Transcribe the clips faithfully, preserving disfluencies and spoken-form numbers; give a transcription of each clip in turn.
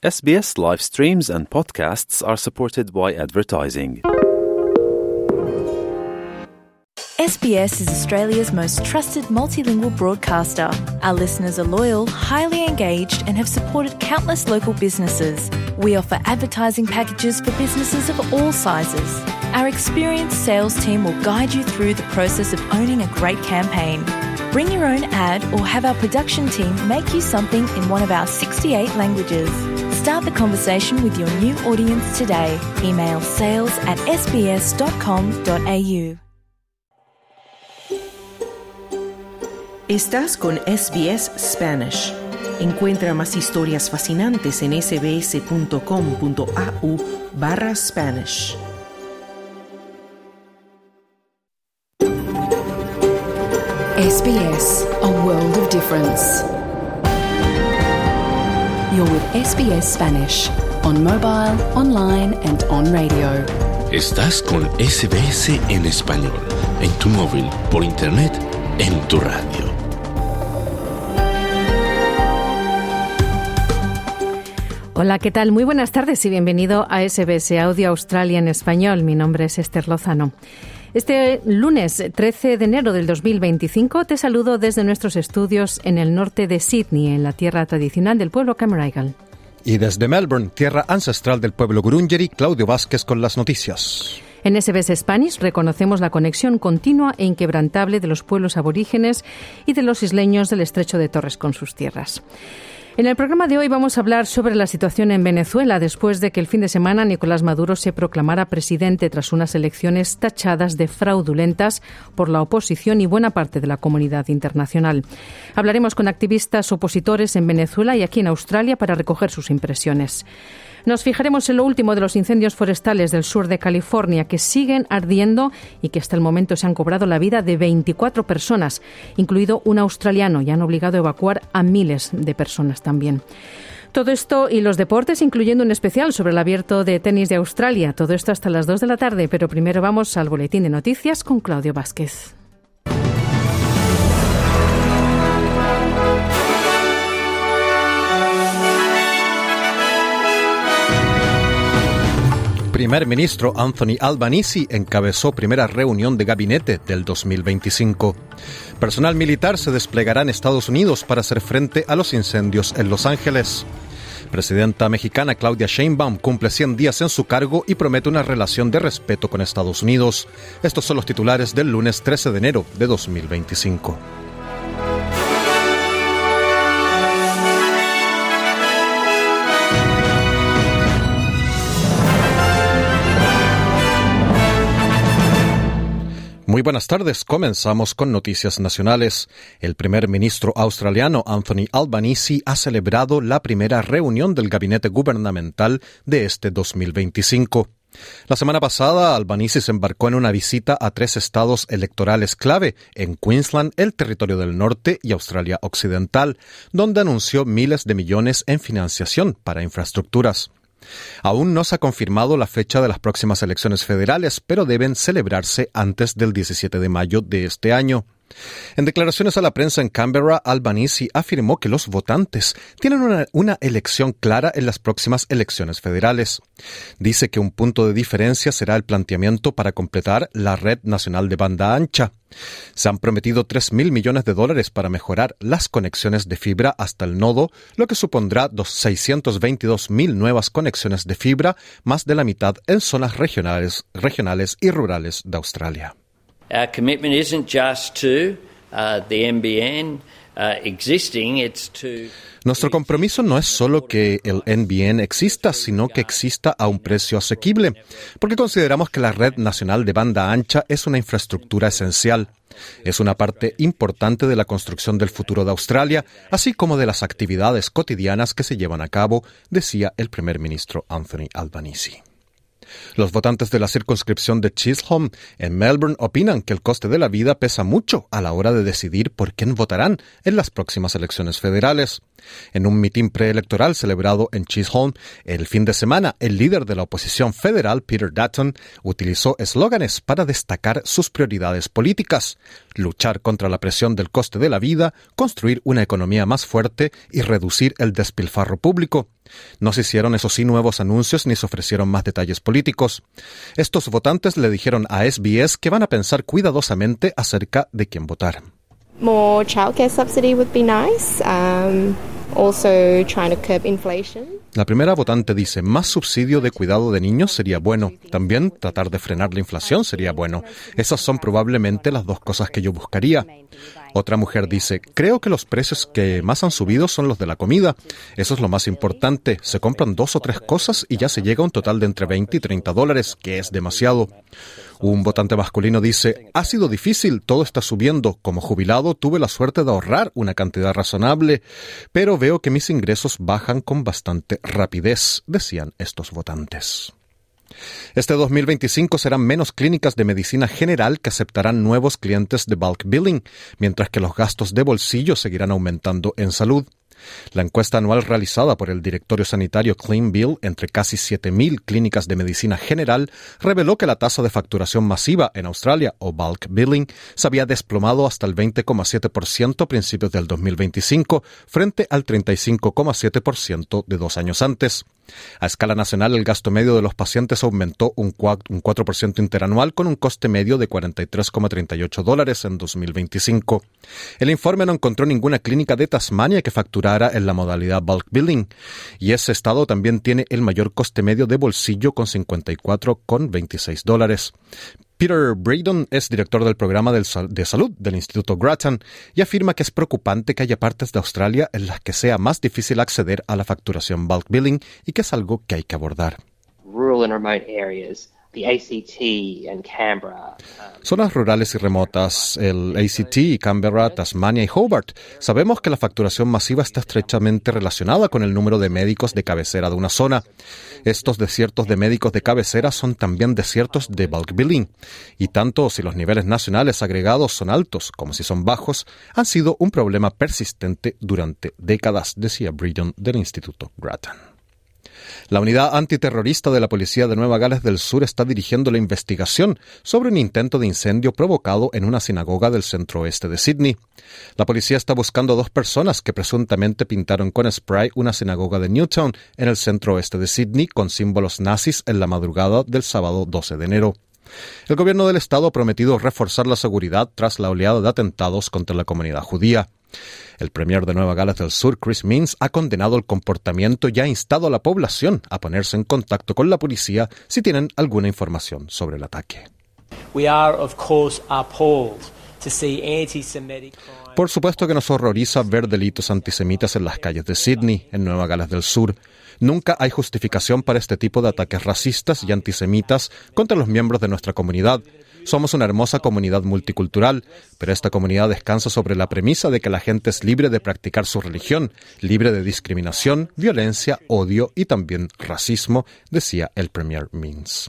S B S live streams and podcasts are supported by advertising. S B S is Australia's most trusted multilingual broadcaster. Our listeners are loyal, highly engaged, and have supported countless local businesses. We offer advertising packages for businesses of all sizes. Our experienced sales team will guide you through the process of owning a great campaign. Bring your own ad or have our production team make you something in one of our sixty-eight languages. Start the conversation with your new audience today. Email sales at s b s dot com dot a u. Estás con S B S Spanish. Encuentra más historias fascinantes en sbs.com.au barra Spanish. S B S, a world of difference. You're with S B S Spanish, on mobile, online and on radio. Estás con S B S en español, en tu móvil, por internet, en tu radio. Hola, ¿qué tal? Muy buenas tardes y bienvenido a S B S Audio Australia en español. Mi nombre es Esther Lozano. Este lunes trece de enero del dos mil veinticinco te saludo desde nuestros estudios en el norte de Sydney, en la tierra tradicional del pueblo Cammeraygal. Y desde Melbourne, tierra ancestral del pueblo Gurungeri, Claudio Vázquez con las noticias. En S B S Spanish reconocemos la conexión continua e inquebrantable de los pueblos aborígenes y de los isleños del estrecho de Torres con sus tierras. En el programa de hoy vamos a hablar sobre la situación en Venezuela después de que el fin de semana Nicolás Maduro se proclamara presidente tras unas elecciones tachadas de fraudulentas por la oposición y buena parte de la comunidad internacional. Hablaremos con activistas opositores en Venezuela y aquí en Australia para recoger sus impresiones. Nos fijaremos en lo último de los incendios forestales del sur de California que siguen ardiendo y que hasta el momento se han cobrado la vida de veinticuatro personas, incluido un australiano, y han obligado a evacuar a miles de personas también. Todo esto y los deportes, incluyendo un especial sobre el Abierto de Tenis de Australia. Todo esto hasta las dos de la tarde, pero primero vamos al boletín de noticias con Claudio Vázquez. Primer ministro Anthony Albanese encabezó primera reunión de gabinete del dos mil veinticinco. Personal militar se desplegará en Estados Unidos para hacer frente a los incendios en Los Ángeles. Presidenta mexicana Claudia Sheinbaum cumple cien días en su cargo y promete una relación de respeto con Estados Unidos. Estos son los titulares del lunes trece de enero de dos mil veinticinco. Muy buenas tardes. Comenzamos con noticias nacionales. El primer ministro australiano Anthony Albanese ha celebrado la primera reunión del gabinete gubernamental de este dos mil veinticinco. La semana pasada, Albanese se embarcó en una visita a tres estados electorales clave, en Queensland, el Territorio del Norte y Australia Occidental, donde anunció miles de millones en financiación para infraestructuras. Aún no se ha confirmado la fecha de las próximas elecciones federales, pero deben celebrarse antes del diecisiete de mayo de este año. En declaraciones a la prensa en Canberra, Albanese afirmó que los votantes tienen una, una elección clara en las próximas elecciones federales. Dice que un punto de diferencia será el planteamiento para completar la red nacional de banda ancha. Se han prometido tres mil millones de dólares para mejorar las conexiones de fibra hasta el nodo, lo que supondrá seiscientos veintidós mil nuevas conexiones de fibra, más de la mitad en zonas regionales, regionales y rurales de Australia. Our commitment isn't just to uh, the N B N uh, existing, it's to... Nuestro compromiso no es solo que el N B N exista, sino que exista a un precio asequible, porque consideramos que la red nacional de banda ancha es una infraestructura esencial. Es una parte importante de la construcción del futuro de Australia, así como de las actividades cotidianas que se llevan a cabo, decía el primer ministro Anthony Albanese. Los votantes de la circunscripción de Chisholm en Melbourne opinan que el coste de la vida pesa mucho a la hora de decidir por quién votarán en las próximas elecciones federales. En un mitin preelectoral celebrado en Chisholm el fin de semana, el líder de la oposición federal, Peter Dutton, utilizó eslóganes para destacar sus prioridades políticas: luchar contra la presión del coste de la vida, construir una economía más fuerte y reducir el despilfarro público. No se hicieron, eso sí, nuevos anuncios ni se ofrecieron más detalles políticos. Estos votantes le dijeron a S B S que van a pensar cuidadosamente acerca de quién votar. More childcare subsidy would be nice. Um, also trying to curb inflation. La primera votante dice, más subsidio de cuidado de niños sería bueno. También tratar de frenar la inflación sería bueno. Esas son probablemente las dos cosas que yo buscaría. Otra mujer dice, creo que los precios que más han subido son los de la comida. Eso es lo más importante. Se compran dos o tres cosas y ya se llega a un total de entre veinte y treinta dólares, que es demasiado. Un votante masculino dice, ha sido difícil, todo está subiendo. Como jubilado tuve la suerte de ahorrar una cantidad razonable, pero veo que mis ingresos bajan con bastante rapidez, decían estos votantes. Este dos mil veinticinco serán menos clínicas de medicina general que aceptarán nuevos clientes de bulk billing, mientras que los gastos de bolsillo seguirán aumentando en salud. La encuesta anual realizada por el directorio sanitario Clean Bill entre casi siete mil clínicas de medicina general reveló que la tasa de facturación masiva en Australia, o bulk billing, se había desplomado hasta el veinte coma siete por ciento a principios del dos mil veinticinco, frente al treinta y cinco coma siete por ciento de dos años antes. A escala nacional, el gasto medio de los pacientes aumentó un cuatro por ciento interanual con un coste medio de cuarenta y tres coma treinta y ocho dólares en dos mil veinticinco. El informe no encontró ninguna clínica de Tasmania que facturara en la modalidad bulk billing, y ese estado también tiene el mayor coste medio de bolsillo con cincuenta y cuatro coma veintiséis dólares. Peter Braydon es director del programa de salud del Instituto Grattan y afirma que es preocupante que haya partes de Australia en las que sea más difícil acceder a la facturación bulk billing y que es algo que hay que abordar. Rural and remote areas, the A C T and Canberra. Zonas rurales y remotas, el A C T, Canberra, Tasmania y Hobart. Sabemos que la facturación masiva está estrechamente relacionada con el número de médicos de cabecera de una zona. Estos desiertos de médicos de cabecera son también desiertos de bulk billing, y tanto si los niveles nacionales agregados son altos como si son bajos, han sido un problema persistente durante décadas, decía Braydon del Instituto Grattan. La unidad antiterrorista de la policía de Nueva Gales del Sur está dirigiendo la investigación sobre un intento de incendio provocado en una sinagoga del centro-oeste de Sydney. La policía está buscando a dos personas que presuntamente pintaron con spray una sinagoga de Newtown en el centro-oeste de Sydney con símbolos nazis en la madrugada del sábado doce de enero. El gobierno del estado ha prometido reforzar la seguridad tras la oleada de atentados contra la comunidad judía. El premier de Nueva Gales del Sur, Chris Minns, ha condenado el comportamiento y ha instado a la población a ponerse en contacto con la policía si tienen alguna información sobre el ataque. We are, of course, appalled to see anti-Semitic crime. Por supuesto que nos horroriza ver delitos antisemitas en las calles de Sydney, en Nueva Gales del Sur. Nunca hay justificación para este tipo de ataques racistas y antisemitas contra los miembros de nuestra comunidad. Somos una hermosa comunidad multicultural, pero esta comunidad descansa sobre la premisa de que la gente es libre de practicar su religión, libre de discriminación, violencia, odio y también racismo, decía el premier Minns.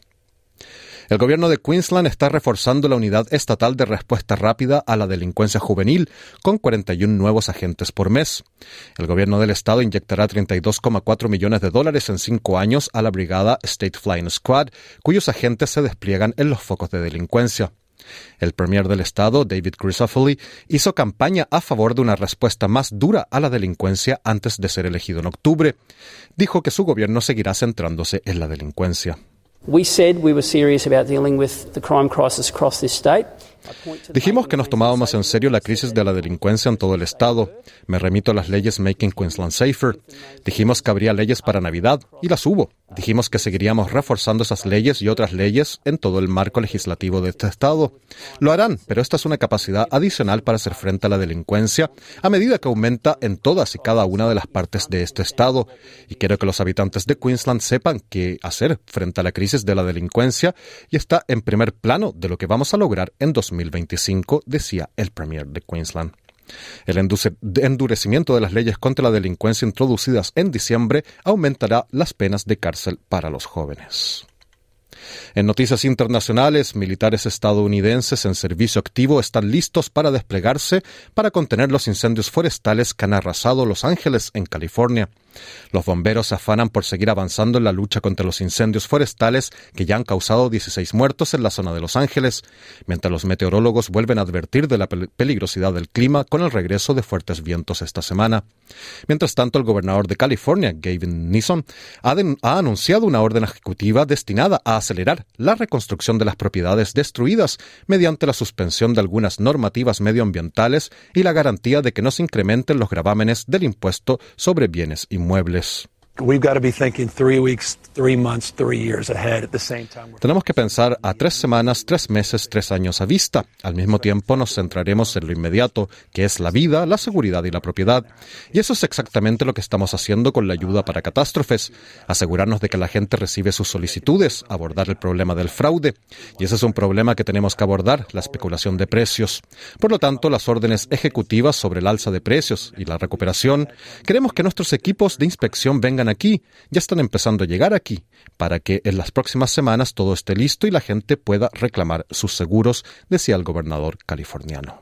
El gobierno de Queensland está reforzando la unidad estatal de respuesta rápida a la delincuencia juvenil con cuarenta y uno nuevos agentes por mes. El gobierno del estado inyectará treinta y dos coma cuatro millones de dólares en cinco años a la brigada State Flying Squad, cuyos agentes se despliegan en los focos de delincuencia. El premier del estado, David Crisafulli, hizo campaña a favor de una respuesta más dura a la delincuencia antes de ser elegido en octubre. Dijo que su gobierno seguirá centrándose en la delincuencia. We said we were serious about dealing with the crime crisis across this state. Dijimos que nos tomábamos en serio la crisis de la delincuencia en todo el estado. Me remito a las leyes Making Queensland Safer. Dijimos que habría leyes para Navidad, y las hubo. Dijimos que seguiríamos reforzando esas leyes y otras leyes en todo el marco legislativo de este estado. Lo harán, pero esta es una capacidad adicional para hacer frente a la delincuencia a medida que aumenta en todas y cada una de las partes de este estado. Y quiero que los habitantes de Queensland sepan qué hacer frente a la crisis de la delincuencia, y está en primer plano de lo que vamos a lograr en dos mil veinticinco, decía el premier de Queensland. El endurecimiento de las leyes contra la delincuencia introducidas en diciembre aumentará las penas de cárcel para los jóvenes. En noticias internacionales, militares estadounidenses en servicio activo están listos para desplegarse para contener los incendios forestales que han arrasado Los Ángeles, en California. Los bomberos se afanan por seguir avanzando en la lucha contra los incendios forestales que ya han causado dieciséis muertos en la zona de Los Ángeles, mientras los meteorólogos vuelven a advertir de la peligrosidad del clima con el regreso de fuertes vientos esta semana. Mientras tanto, el gobernador de California, Gavin Newsom, ha, de, ha anunciado una orden ejecutiva destinada a acelerar la reconstrucción de las propiedades destruidas mediante la suspensión de algunas normativas medioambientales y la garantía de que no se incrementen los gravámenes del impuesto sobre bienes inmuebles. Tenemos que pensar a tres semanas, tres meses, tres años a vista. Al mismo tiempo nos centraremos en lo inmediato, que es la vida, la seguridad y la propiedad. Y eso es exactamente lo que estamos haciendo con la ayuda para catástrofes. Asegurarnos de que la gente recibe sus solicitudes, abordar el problema del fraude. Y ese es un problema que tenemos que abordar, la especulación de precios. Por lo tanto, las órdenes ejecutivas sobre el alza de precios y la recuperación, queremos que nuestros equipos de inspección vengan aquí, ya están empezando a llegar aquí, para que en las próximas semanas todo esté listo y la gente pueda reclamar sus seguros, decía el gobernador californiano.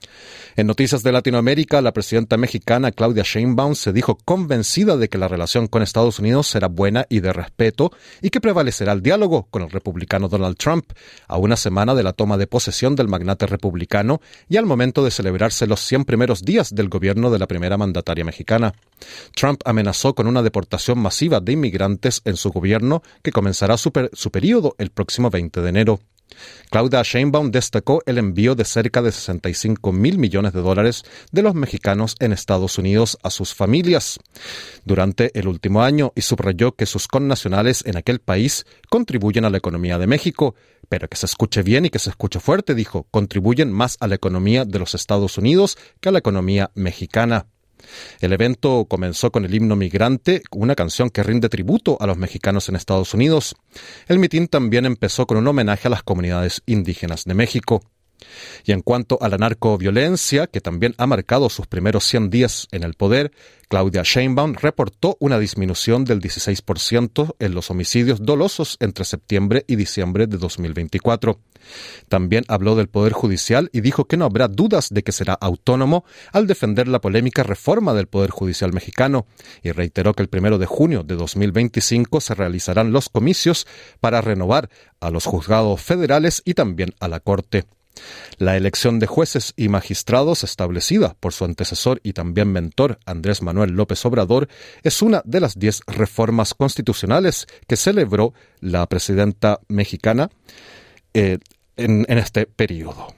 En noticias de Latinoamérica, la presidenta mexicana Claudia Sheinbaum se dijo convencida de que la relación con Estados Unidos será buena y de respeto y que prevalecerá el diálogo con el republicano Donald Trump, a una semana de la toma de posesión del magnate republicano y al momento de celebrarse los cien primeros días del gobierno de la primera mandataria mexicana. Trump amenazó con una deportación masiva de inmigrantes en su gobierno que comenzará su, per- su período el próximo veinte de enero. Claudia Sheinbaum destacó el envío de cerca de sesenta y cinco mil millones de dólares de los mexicanos en Estados Unidos a sus familias durante el último año y subrayó que sus connacionales en aquel país contribuyen a la economía de México, pero que se escuche bien y que se escuche fuerte, dijo, contribuyen más a la economía de los Estados Unidos que a la economía mexicana. El evento comenzó con el himno migrante, una canción que rinde tributo a los mexicanos en Estados Unidos. El mitin también empezó con un homenaje a las comunidades indígenas de México. Y en cuanto a la narcoviolencia, que también ha marcado sus primeros cien días en el poder, Claudia Sheinbaum reportó una disminución del dieciséis por ciento en los homicidios dolosos entre septiembre y diciembre de dos mil veinticuatro. También habló del Poder Judicial y dijo que no habrá dudas de que será autónomo al defender la polémica reforma del Poder Judicial mexicano y reiteró que el primero de junio de dos mil veinticinco se realizarán los comicios para renovar a los juzgados federales y también a la Corte. La elección de jueces y magistrados establecida por su antecesor y también mentor Andrés Manuel López Obrador es una de las diez reformas constitucionales que celebró la presidenta mexicana eh, en, en este periodo.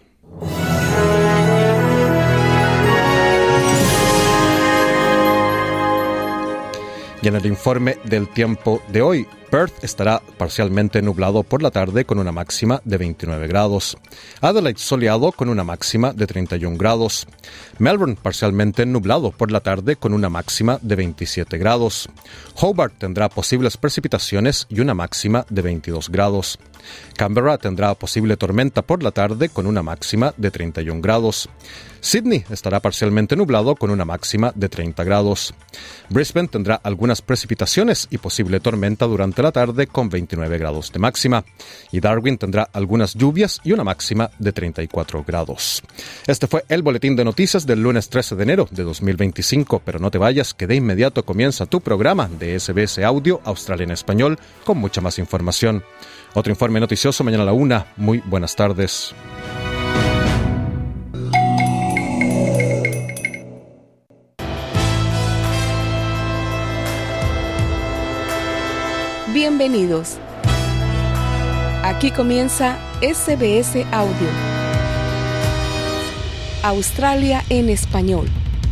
Y en el informe del tiempo de hoy, Perth estará parcialmente nublado por la tarde con una máxima de veintinueve grados. Adelaide soleado con una máxima de treinta y un grados. Melbourne parcialmente nublado por la tarde con una máxima de veintisiete grados. Hobart tendrá posibles precipitaciones y una máxima de veintidós grados. Canberra tendrá posible tormenta por la tarde con una máxima de treinta y un grados. Sydney estará parcialmente nublado con una máxima de treinta grados. Brisbane tendrá algunas precipitaciones y posible tormenta durante la tarde con veintinueve grados de máxima. Y Darwin tendrá algunas lluvias y una máxima de treinta y cuatro grados. Este fue el boletín de noticias del lunes trece de enero de dos mil veinticinco, pero no te vayas, que de inmediato comienza tu programa de S B S Audio Australia en Español con mucha más información. Otro informe noticioso mañana a la una. Muy buenas tardes. Bienvenidos. Aquí comienza S B S Audio. Australia en Español.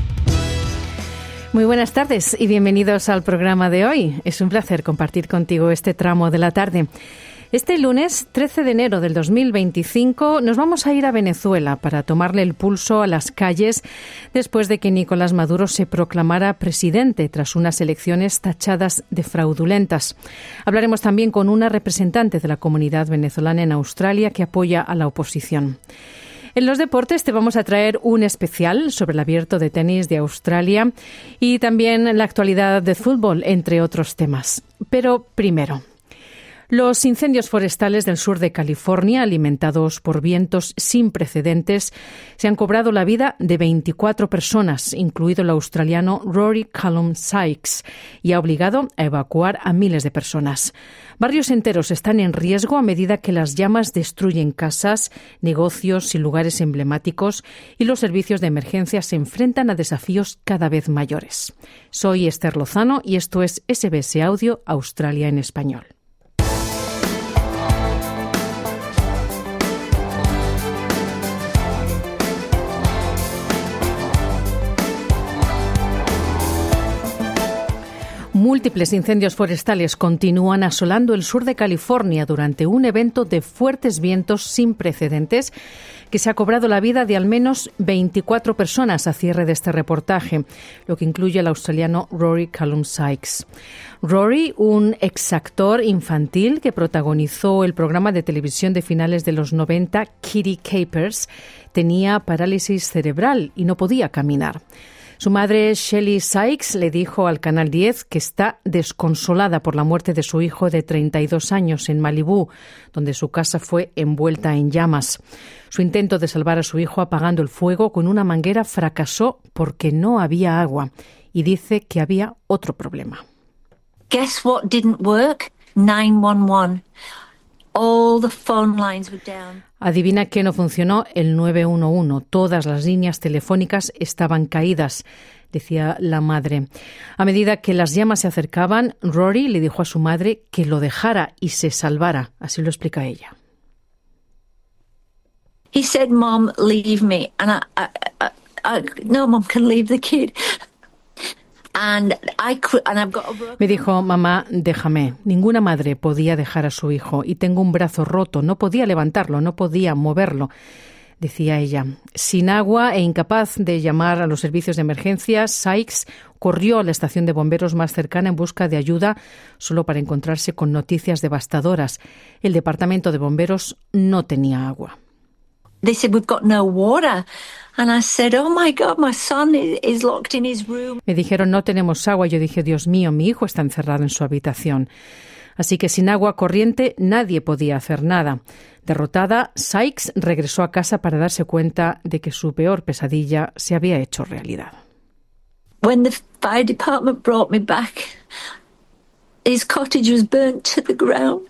Muy buenas tardes y bienvenidos al programa de hoy. Es un placer compartir contigo este tramo de la tarde. Este lunes, trece de enero del dos mil veinticinco, nos vamos a ir a Venezuela para tomarle el pulso a las calles después de que Nicolás Maduro se proclamara presidente tras unas elecciones tachadas de fraudulentas. Hablaremos también con una representante de la comunidad venezolana en Australia que apoya a la oposición. En los deportes te vamos a traer un especial sobre el Abierto de Tenis de Australia y también la actualidad de fútbol, entre otros temas. Pero primero, Los incendios forestales del sur de California, alimentados por vientos sin precedentes, se han cobrado la vida de veinticuatro personas, incluido el australiano Rory Callum Sykes, y ha obligado a evacuar a miles de personas. Barrios enteros están en riesgo a medida que las llamas destruyen casas, negocios y lugares emblemáticos, y los servicios de emergencia se enfrentan a desafíos cada vez mayores. Soy Esther Lozano y esto es S B S Audio Australia en Español. Múltiples incendios forestales continúan asolando el sur de California durante un evento de fuertes vientos sin precedentes que se ha cobrado la vida de al menos veinticuatro personas a cierre de este reportaje, lo que incluye al australiano Rory Callum Sykes. Rory, un exactor infantil que protagonizó el programa de televisión de finales de los noventa, Kitty Capers, tenía parálisis cerebral y no podía caminar. Su madre, Shelley Sykes, le dijo al Canal diez que está desconsolada por la muerte de su hijo de treinta y dos años en Malibú, donde su casa fue envuelta en llamas. Su intento de salvar a su hijo apagando el fuego con una manguera fracasó porque no había agua, y dice que había otro problema. Guess what didn't work? nine one one. All the phone lines were down. Adivina qué no funcionó, el nueve uno uno. Todas las líneas telefónicas estaban caídas, decía la madre. A medida que las llamas se acercaban, Rory le dijo a su madre que lo dejara y se salvara. Así lo explica ella. He said, "Mom, leave me." And I, I, I, I no, Mom can leave the kid. And I could, and I've got a broken... Me dijo, mamá, déjame. Ninguna madre podía dejar a su hijo y tengo un brazo roto. No podía levantarlo, no podía moverlo, decía ella. Sin agua e incapaz de llamar a los servicios de emergencia, Sykes corrió a la estación de bomberos más cercana en busca de ayuda, solo para encontrarse con noticias devastadoras. El departamento de bomberos no tenía agua. They said, "We've got no water." And I said, "Oh my God, my son is locked in his room." Me dijeron, no tenemos agua. Yo dije, Dios mío, mi hijo está encerrado en su habitación. Así que sin agua corriente nadie podía hacer nada. Derrotada, Sykes regresó a casa para darse cuenta de que su peor pesadilla se había hecho realidad. When the fire department brought me back, his cottage was burnt to the ground.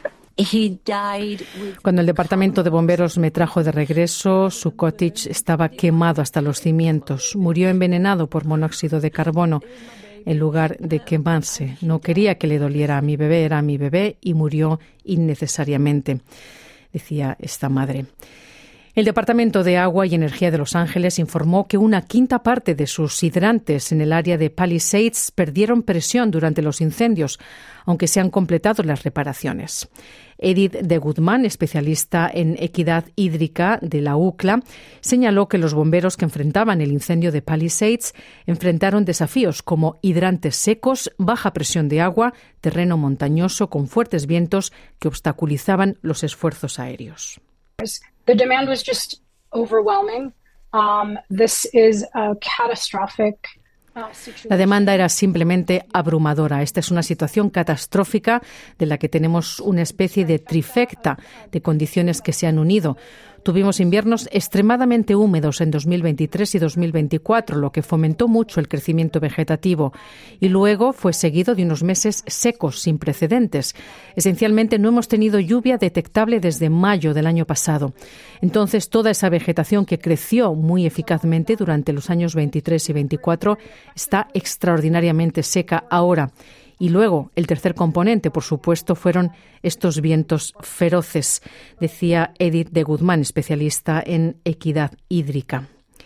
Cuando el departamento de bomberos me trajo de regreso, su cottage estaba quemado hasta los cimientos. Murió envenenado por monóxido de carbono en lugar de quemarse. No quería que le doliera a mi bebé, era mi bebé y murió innecesariamente, decía esta madre. El Departamento de Agua y Energía de Los Ángeles informó que una quinta parte de sus hidrantes en el área de Palisades perdieron presión durante los incendios, aunque se han completado las reparaciones. Edith de Guzmán, especialista en equidad hídrica de la U C L A, señaló que los bomberos que enfrentaban el incendio de Palisades enfrentaron desafíos como hidrantes secos, baja presión de agua, terreno montañoso con fuertes vientos que obstaculizaban los esfuerzos aéreos. The demand was just overwhelming. Um, this is a catastrophic uh, situation. La demanda era simplemente abrumadora. Esta es una situación catastrófica de la que tenemos una especie de trifecta de condiciones que se han unido. Tuvimos inviernos extremadamente húmedos en dos mil veintitrés y dos mil veinticuatro, lo que fomentó mucho el crecimiento vegetativo. Y luego fue seguido de unos meses secos, sin precedentes. Esencialmente no hemos tenido lluvia detectable desde mayo del año pasado. Entonces, toda esa vegetación que creció muy eficazmente durante los años veintitrés y veinticuatro está extraordinariamente seca ahora. Y luego, el tercer componente, por supuesto, fueron estos vientos feroces, decía Edith de Guzmán, especialista en equidad hídrica.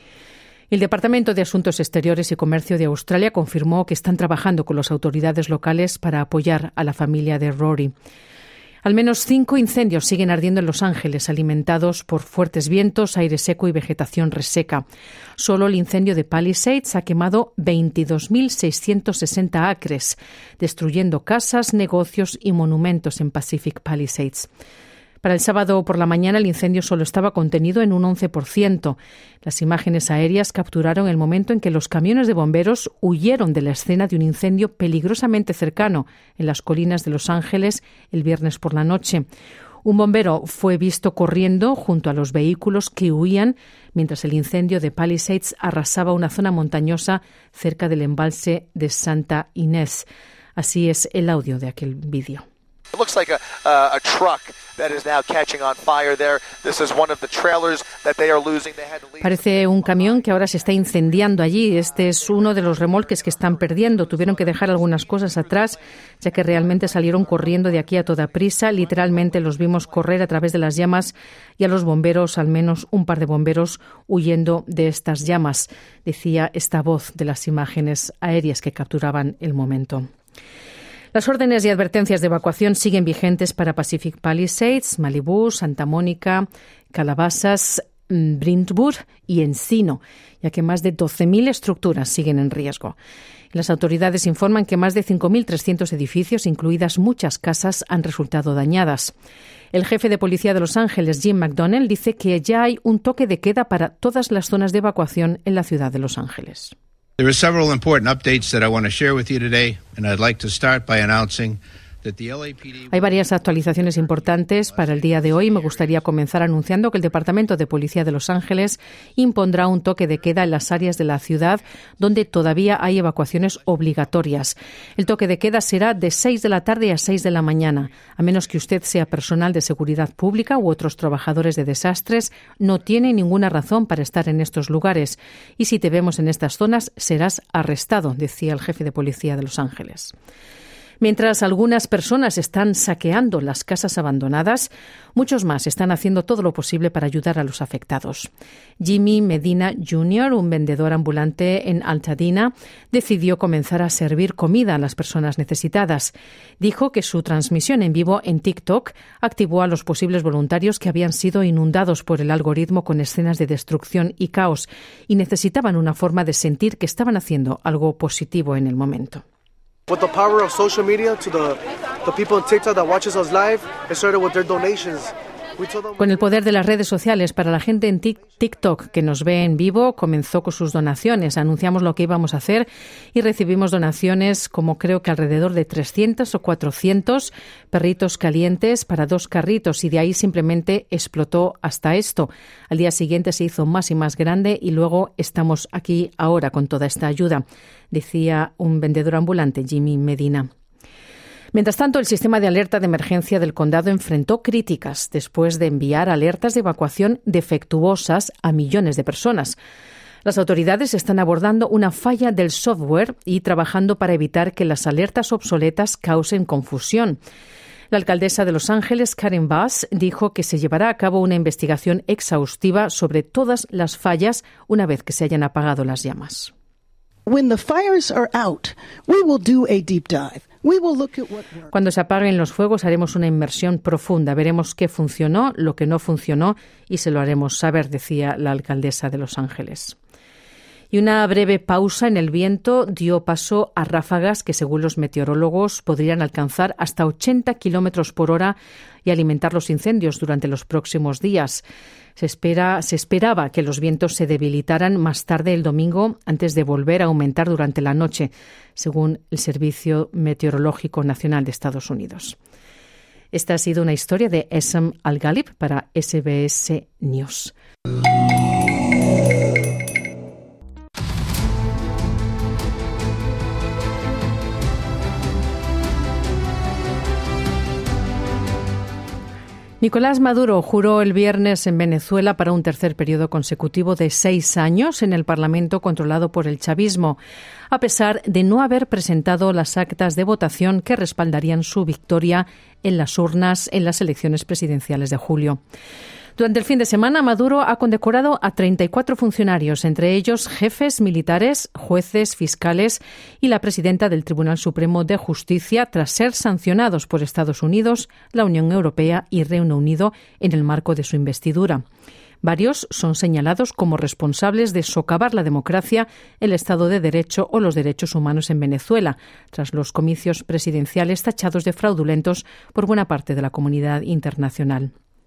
El Departamento de Asuntos Exteriores y Comercio de Australia confirmó que están trabajando con las autoridades locales para apoyar a la familia de Rory. Al menos cinco incendios siguen ardiendo en Los Ángeles, alimentados por fuertes vientos, aire seco y vegetación reseca. Solo el incendio de Palisades ha quemado veintidós mil seiscientos sesenta acres, destruyendo casas, negocios y monumentos en Pacific Palisades. Para el sábado por la mañana el incendio solo estaba contenido en un once por ciento. Las imágenes aéreas capturaron el momento en que los camiones de bomberos huyeron de la escena de un incendio peligrosamente cercano en las colinas de Los Ángeles el viernes por la noche. Un bombero fue visto corriendo junto a los vehículos que huían mientras el incendio de Palisades arrasaba una zona montañosa cerca del embalse de Santa Inés. Así es el audio de aquel vídeo. It looks like a, uh, a truck that is now catching on fire there. This is one of the trailers that they are losing. They had to leave. Parece un camión que ahora se está incendiando allí. Este es uno de los remolques que están perdiendo. Tuvieron que dejar algunas cosas atrás, ya que realmente salieron corriendo de aquí a toda prisa. Literalmente los vimos correr a través de las llamas y a los bomberos, al menos un par de bomberos, huyendo de estas llamas, decía esta voz de las imágenes aéreas que capturaban el momento. Las órdenes y advertencias de evacuación siguen vigentes para Pacific Palisades, Malibú, Santa Mónica, Calabasas, Brentwood y Encino, ya que más de doce mil estructuras siguen en riesgo. Las autoridades informan que más de cinco mil trescientos edificios, incluidas muchas casas, han resultado dañadas. El jefe de policía de Los Ángeles, Jim McDonnell, dice que ya hay un toque de queda para todas las zonas de evacuación en la ciudad de Los Ángeles. There are several important updates that I want to share with you today, and I'd like to start by announcing that the L A P D... Hay varias actualizaciones importantes para el día de hoy. Me gustaría comenzar anunciando que el Departamento de Policía de Los Ángeles impondrá un toque de queda en las áreas de la ciudad donde todavía hay evacuaciones obligatorias. El toque de queda será de seis de la tarde a seis de la mañana. A menos que usted sea personal de seguridad pública u otros trabajadores de desastres, no tiene ninguna razón para estar en estos lugares. Y si te vemos en estas zonas, serás arrestado, decía el jefe de policía de Los Ángeles. Mientras algunas personas están saqueando las casas abandonadas, muchos más están haciendo todo lo posible para ayudar a los afectados. Jimmy Medina junior, un vendedor ambulante en Altadena, decidió comenzar a servir comida a las personas necesitadas. Dijo que su transmisión en vivo en TikTok activó a los posibles voluntarios que habían sido inundados por el algoritmo con escenas de destrucción y caos y necesitaban una forma de sentir que estaban haciendo algo positivo en el momento. With the power of social media to the, the people on TikTok that watches us live, it started with their donations. Con el poder de las redes sociales para la gente en TikTok que nos ve en vivo, comenzó con sus donaciones. Anunciamos lo que íbamos a hacer y recibimos donaciones como creo que alrededor de trescientos o cuatrocientos perritos calientes para dos carritos y de ahí simplemente explotó hasta esto. Al día siguiente se hizo más y más grande y luego estamos aquí ahora con toda esta ayuda, decía un vendedor ambulante, Jimmy Medina. Mientras tanto, el sistema de alerta de emergencia del condado enfrentó críticas después de enviar alertas de evacuación defectuosas a millones de personas. Las autoridades están abordando una falla del software y trabajando para evitar que las alertas obsoletas causen confusión. La alcaldesa de Los Ángeles, Karen Bass, dijo que se llevará a cabo una investigación exhaustiva sobre todas las fallas una vez que se hayan apagado las llamas. When the fires are out, we will do a deep dive. Cuando se apaguen los fuegos haremos una inmersión profunda, veremos qué funcionó, lo que no funcionó y se lo haremos saber, decía la alcaldesa de Los Ángeles. Y una breve pausa en el viento dio paso a ráfagas que, según los meteorólogos, podrían alcanzar hasta ochenta kilómetros por hora y alimentar los incendios durante los próximos días. Se espera, se esperaba que los vientos se debilitaran más tarde el domingo antes de volver a aumentar durante la noche, según el Servicio Meteorológico Nacional de Estados Unidos. Esta ha sido una historia de Essam Al-Ghalib para S B S News. Nicolás Maduro juró el viernes en Venezuela para un tercer periodo consecutivo de seis años en el Parlamento controlado por el chavismo, a pesar de no haber presentado las actas de votación que respaldarían su victoria en las urnas en las elecciones presidenciales de julio. Durante el fin de semana, Maduro ha condecorado a treinta y cuatro funcionarios, entre ellos jefes militares, jueces, fiscales y la presidenta del Tribunal Supremo de Justicia, tras ser sancionados por Estados Unidos, la Unión Europea y Reino Unido en el marco de su investidura. Varios son señalados como responsables de socavar la democracia, el Estado de Derecho o los derechos humanos en Venezuela, tras los comicios presidenciales tachados de fraudulentos por buena parte de la comunidad internacional.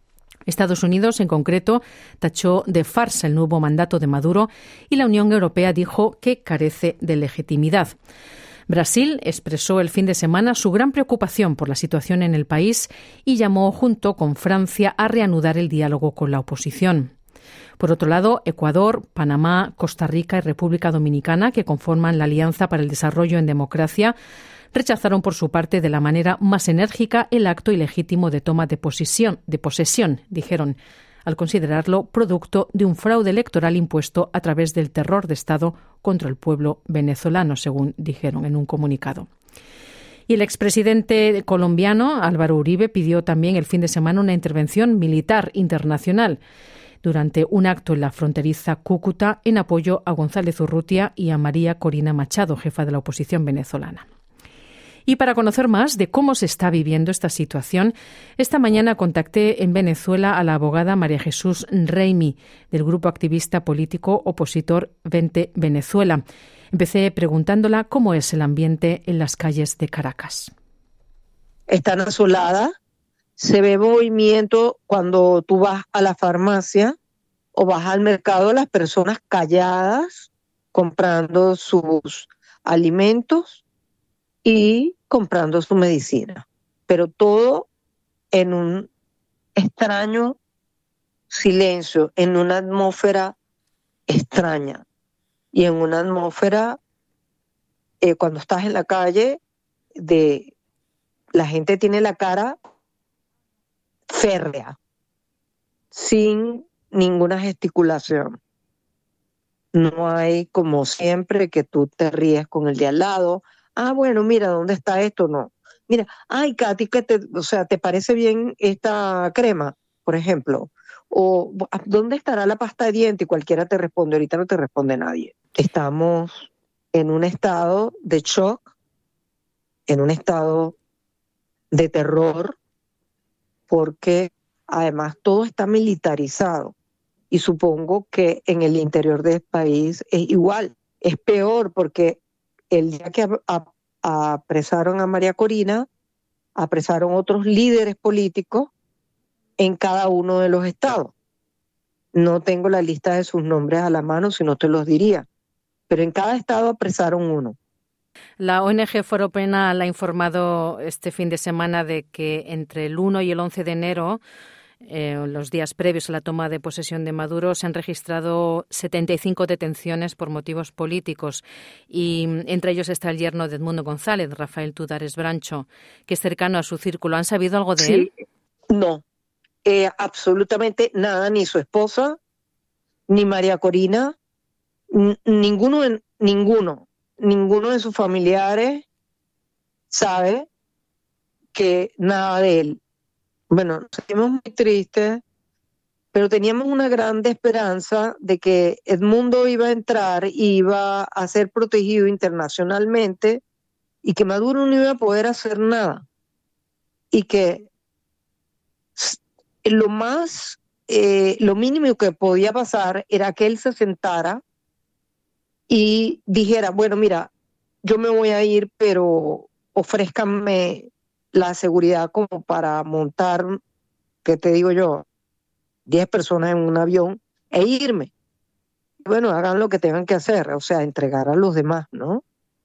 Estados Unidos, en concreto, tachó de farsa el nuevo mandato de Maduro y la Unión Europea dijo que carece de legitimidad. Brasil expresó el fin de semana su gran preocupación por la situación en el país y llamó, junto con Francia, a reanudar el diálogo con la oposición. Por otro lado, Ecuador, Panamá, Costa Rica y República Dominicana, que conforman la Alianza para el Desarrollo en Democracia, rechazaron por su parte de la manera más enérgica el acto ilegítimo de toma de posesión, de posesión, dijeron, al considerarlo producto de un fraude electoral impuesto a través del terror de Estado contra el pueblo venezolano, según dijeron en un comunicado. Y el expresidente colombiano, Álvaro Uribe, pidió también el fin de semana una intervención militar internacional durante un acto en la fronteriza Cúcuta en apoyo a González Urrutia y a María Corina Machado, jefa de la oposición venezolana. Y para conocer más de cómo se está viviendo esta situación, esta mañana contacté en Venezuela a la abogada María Jesús Reimi, del grupo activista político opositor Vente Venezuela. Empecé preguntándola cómo es el ambiente en las calles de Caracas. Están asoladas, se ve movimiento cuando tú vas a la farmacia o vas al mercado, las personas calladas comprando sus alimentos y comprando su medicina, pero todo en un extraño silencio, en una atmósfera extraña y en una atmósfera eh, cuando estás en la calle de la gente tiene la cara férrea, sin ninguna gesticulación. No hay como siempre que tú te ríes con el de al lado. Ah, bueno, mira, ¿dónde está esto? No. Mira, ay, Katy, que te, o sea, ¿te parece bien esta crema, por ejemplo? O, ¿dónde estará la pasta de diente? Y cualquiera te responde, ahorita no te responde nadie. Estamos en un estado de shock, en un estado de terror, porque además todo está militarizado. Y supongo que en el interior del país es igual, es peor, porque el día que a, a, apresaron a María Corina, apresaron otros líderes políticos en cada uno de los estados. No tengo la lista de sus nombres a la mano, si no te los diría. Pero en cada estado apresaron uno. La O N G Foro Penal ha informado este fin de semana de que entre el uno y el once de enero, Eh, los días previos a la toma de posesión de Maduro, se han registrado setenta y cinco detenciones por motivos políticos y entre ellos está el yerno de Edmundo González, Rafael Tudares Brancho, que es cercano a su círculo. ¿Han sabido algo de sí, él? No, eh, absolutamente nada, ni su esposa, ni María Corina, n- ninguno, de, ninguno, ninguno de sus familiares sabe que nada de él. Bueno, nos sentimos muy tristes, pero teníamos una grande esperanza de que Edmundo iba a entrar y iba a ser protegido internacionalmente y que Maduro no iba a poder hacer nada. Y que lo más, eh, lo mínimo que podía pasar era que él se sentara y dijera, bueno, mira, yo me voy a ir, pero ofrézcanme la seguridad como para montar, ¿qué te digo yo? diez personas en un avión e irme. Bueno, hagan lo que tengan que hacer, o sea, entregar a los demás, ¿no?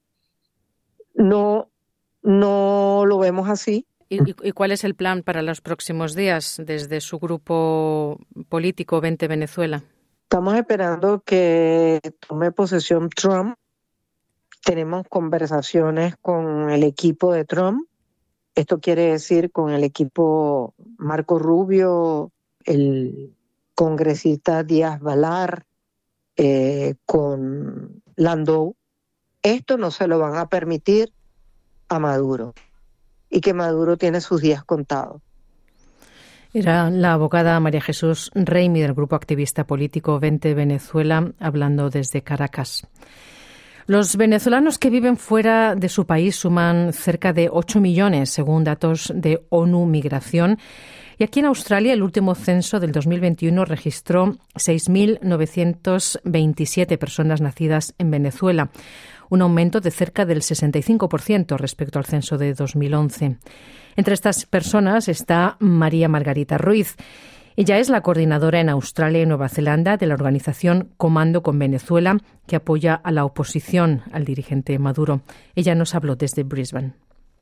No, no lo vemos así. ¿Y, y cuál es el plan para los próximos días desde su grupo político Vente Venezuela? Estamos esperando que tome posesión Trump. Tenemos conversaciones con el equipo de Trump. Esto quiere decir con el equipo Marco Rubio, el congresista Díaz Balar, eh, con Landau. Esto no se lo van a permitir a Maduro y que Maduro tiene sus días contados. Era la abogada María Jesús Reimi del grupo activista político Vente Venezuela, hablando desde Caracas. Los venezolanos que viven fuera de su país suman cerca de ocho millones, según datos de ONU Migración. Y aquí en Australia, el último censo del dos mil veintiuno registró seis mil novecientas veintisiete personas nacidas en Venezuela, un aumento de cerca del sesenta y cinco por ciento respecto al censo de dos mil once. Entre estas personas está María Margarita Ruiz. Ella es la coordinadora en Australia y Nueva Zelanda de la organización Comando con Venezuela, que apoya a la oposición al dirigente Maduro. Ella nos habló desde Brisbane.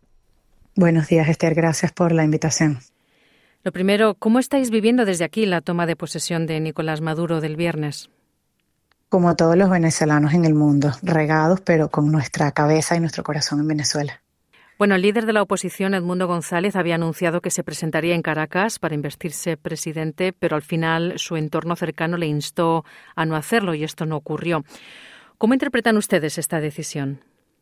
Buenos días, Esther. Gracias por la invitación. Lo primero, ¿cómo estáis viviendo desde aquí la toma de posesión de Nicolás Maduro del viernes? Como todos los venezolanos en el mundo, regados, pero con nuestra cabeza y nuestro corazón en Venezuela. Bueno, el líder de la oposición, Edmundo González, había anunciado que se presentaría en Caracas para investirse presidente, pero al final su entorno cercano le instó a no hacerlo y esto no ocurrió. ¿Cómo interpretan ustedes esta decisión?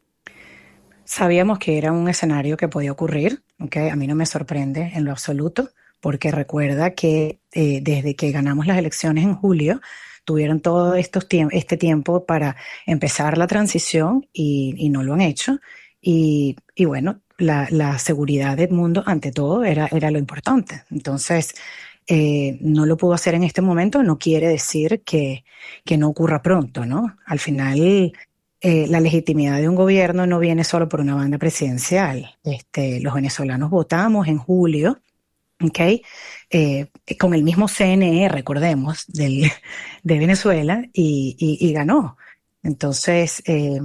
Sabíamos que era un escenario que podía ocurrir, ¿okay? A mí no me sorprende en lo absoluto, porque recuerda que eh, desde que ganamos las elecciones en julio, tuvieron todo estos tiemp- este tiempo para empezar la transición y, y no lo han hecho. Y, y bueno, la, la seguridad de Edmundo, ante todo, era, era lo importante. Entonces, eh, no lo pudo hacer en este momento, no quiere decir que, que no ocurra pronto, ¿no? Al final, eh, la legitimidad de un gobierno no viene solo por una banda presidencial. Este, los venezolanos votamos en julio, ¿ok? Eh, con el mismo C N E, recordemos, del, de Venezuela, y, y, y ganó. Entonces, eh,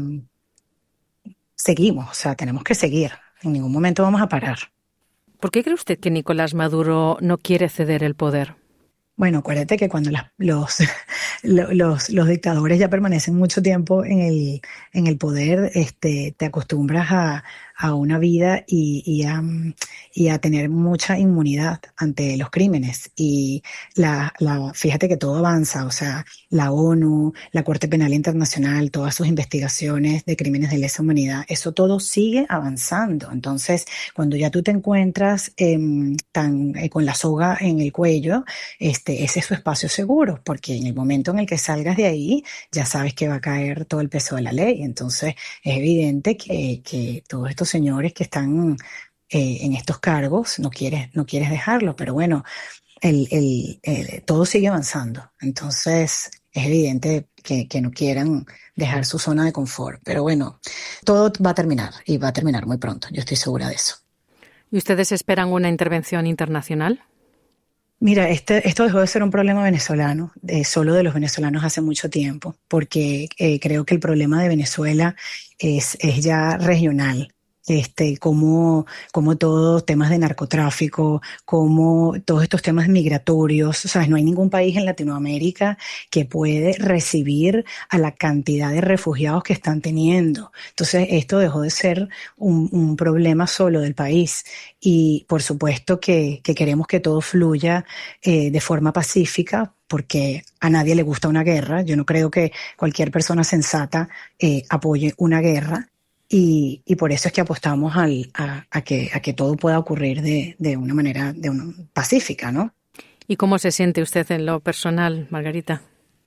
seguimos, o sea, tenemos que seguir. En ningún momento vamos a parar. ¿Por qué cree usted que Nicolás Maduro no quiere ceder el poder? Bueno, acuérdate que cuando las, los, los, los dictadores ya permanecen mucho tiempo en el, en el poder, este, te acostumbras a, a una vida y, y, a, y a tener mucha inmunidad ante los crímenes. Y la, la, fíjate que todo avanza, o sea, la ONU, la Corte Penal Internacional, todas sus investigaciones de crímenes de lesa humanidad, eso todo sigue avanzando. Entonces, cuando ya tú te encuentras eh, tan, eh, con la soga en el cuello, este, ese es su espacio seguro, porque en el momento en el que salgas de ahí, ya sabes que va a caer todo el peso de la ley. Entonces, es evidente que, que todos estos señores que están eh, en estos cargos, no quieres, no quieres dejarlo, pero bueno, el, el, el, todo sigue avanzando. Entonces, es evidente que, que no quieran dejar su zona de confort. Pero bueno, todo va a terminar y va a terminar muy pronto. Yo estoy segura de eso. ¿Y ustedes esperan una intervención internacional? Mira, este, esto dejó de ser un problema venezolano, eh, solo de los venezolanos hace mucho tiempo, porque eh, creo que el problema de Venezuela es, es ya regional. Este, como, como todos temas de narcotráfico, como todos estos temas migratorios, o sea, no hay ningún país en Latinoamérica que puede recibir a la cantidad de refugiados que están teniendo. Entonces, esto dejó de ser un, un problema solo del país. Y por supuesto que, que queremos que todo fluya eh, de forma pacífica, porque a nadie le gusta una guerra. Yo no creo que cualquier persona sensata eh, apoye una guerra. Y, y por eso es que apostamos al, a, a, que, a que todo pueda ocurrir de, de una manera de una, pacífica, ¿no? ¿Y cómo se siente usted en lo personal, Margarita?